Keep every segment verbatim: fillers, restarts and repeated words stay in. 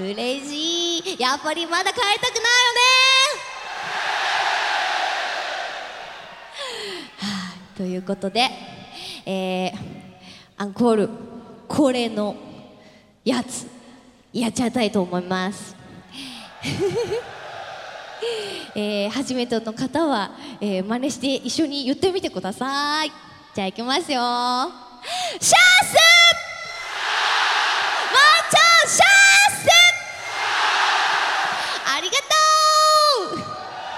嬉しい。やっぱりまだ帰りたくないよね。はあ、ということで、えー、アンコール恒例のやつやっちゃいたいと思います。えー、初めての方は、えー、真似して一緒に言ってみてください。じゃあいきますよ。シャースワンチャンシャースありがとう。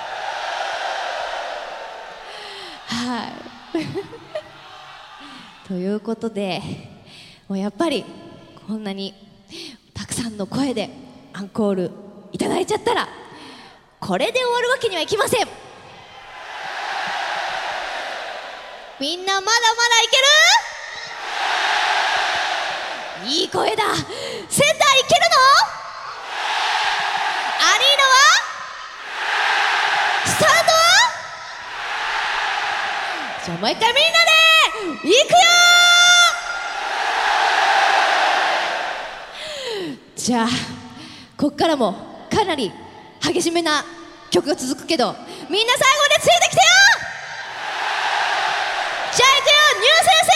はいということで、もうやっぱりこんなにたくさんの声でアンコールいただいちゃったらこれで終わるわけにはいきません。みんなまだまだいける？いい声だ。仙台いけるの？アリーナは？スタート？じゃあもう一回みんなでいくよー。じゃあこっからもかなり激しめな曲が続くけどみんな最後までついてきてよ。じゃあいくよ、ニュー先生